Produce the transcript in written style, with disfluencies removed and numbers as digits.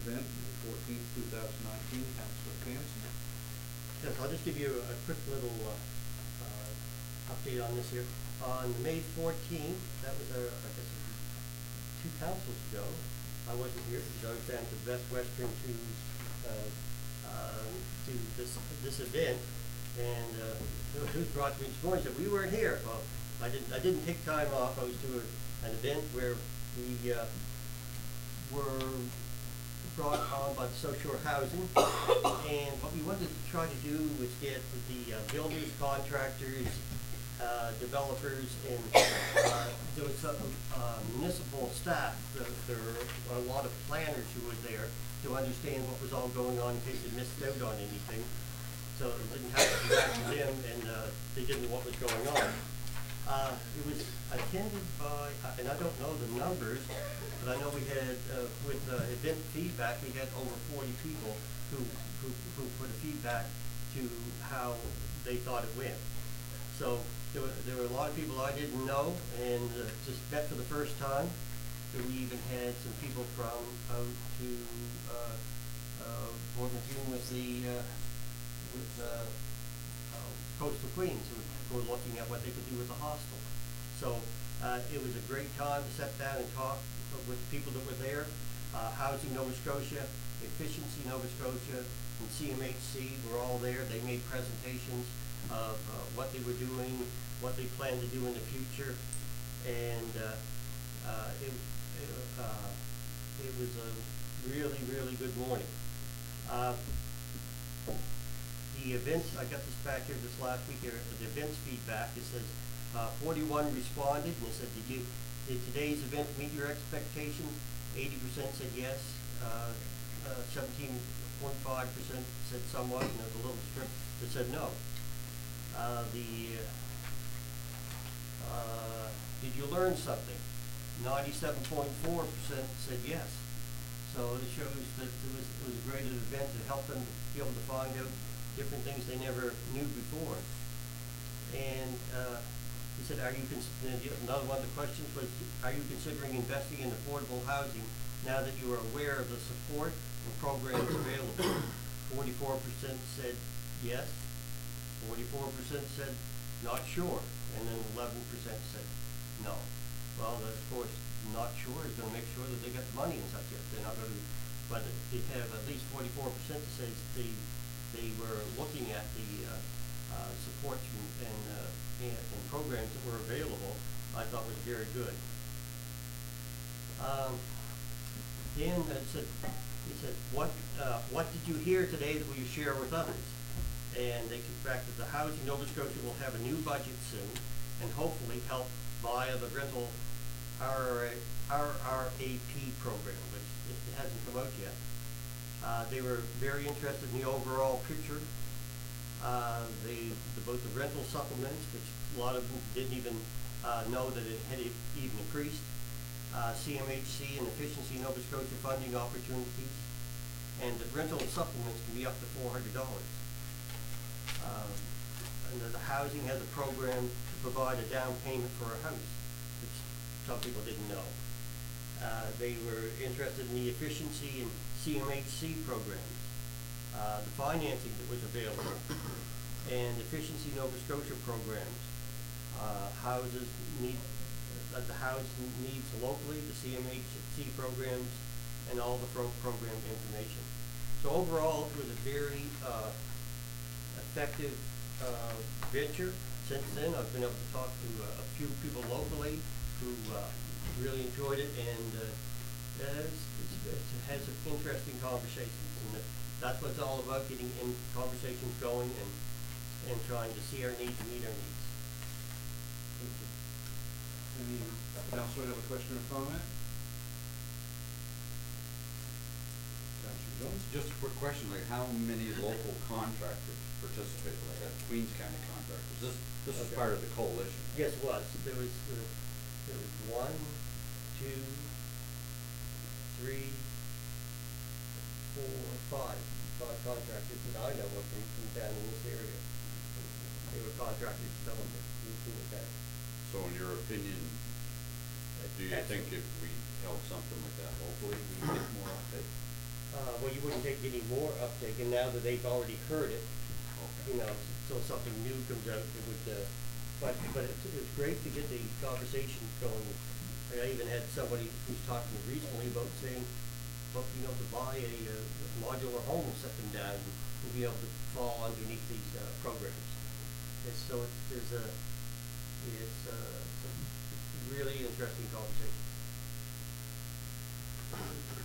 event, May 14th, 2019. Councilor Hanson. Yes, I'll just give you a quick little update on this here. On May 14th, that was, I guess, 2 councils ago. I wasn't here because I was down to Best Western to this event, and it was brought to me this morning that we weren't here. Well, I didn't take time off. I was to an event where we were brought on by the South Shore Housing, and what we wanted to try to do was get the builders, contractors, developers, and there was some municipal staff. There were a lot of planners who were there to understand what was all going on in case they missed out on anything. So it didn't have to go back to them, and they didn't know what was going on. It was attended by, and I don't know the numbers, but I know we had, with event feedback, we had over 40 people who put a feedback to how they thought it went. So there were a lot of people I didn't know, and just met for the first time. So we even had some people from out to Morganton with Coastal Queens who were looking at what they could do with the hostel. So it was a great time to sit down and talk with people that were there. Housing Nova Scotia, Efficiency Nova Scotia, and CMHC were all there. They made presentations of what they were doing, what they plan to do in the future, and it was a really, really good morning. The events, I got this back here this last week here, the events feedback, it says 41 responded, and it said, did today's event meet your expectations? 80% said yes, 17.5% said somewhat, and there's a little strip that said no. Did you learn something? 97.4% said yes. So it shows that it was a great event to help them be able to find out different things they never knew before. And he said, another one of the questions was, are you considering investing in affordable housing now that you are aware of the support and programs available? 44% said yes, 44% said not sure, and then 11% said no. Well, of course, not sure is going to make sure that they got the money and stuff yet. They're not going to, but they have at least 44% that says they were looking at the supports and programs that were available. I thought was very good. Dan he said, what did you hear today that will you share with others? And they kicked back that the Housing Nova Scotia will have a new budget soon, and hopefully help via the rental RRAP program, which it hasn't come out yet. They were very interested in the overall picture. Both the rental supplements, which a lot of them didn't even know that it had even increased, CMHC and Efficiency Nova Scotia funding opportunities, and the rental supplements can be up to $400. And the housing has a program to provide a down payment for a house, which some people didn't know. They were interested in the efficiency and CMHC programs, the financing that was available, and Efficiency Nova Scotia programs. The house needs locally, the CMHC programs, and all the program information. So overall, it was a very effective venture. Since then, I've been able to talk to a few people locally who really enjoyed it, and it has some interesting conversations, and that's what it's all about, getting in conversations going and trying to see our needs and meet our needs. Thank you. Any councilor have a question or comment? Councilor Jones? Just a quick question, like how many local contractors participated, like Queens County contractors? This is part of the coalition. Yes, it was. There was 1, 2, 3, 4, 5 contractors that I know of from down in this area. They were contractors developers who were there. So in your opinion, do you think if we held something like that locally, we get more of it? well, you wouldn't take any more uptake, and now that they've already heard it, Okay. you know, so something new comes out, it would, but it's great to get the conversation going. I even had somebody who's talking recently about saying, well, you know, to buy a modular home, set them down, and be able to fall underneath these, programs. And so it's a really interesting conversation.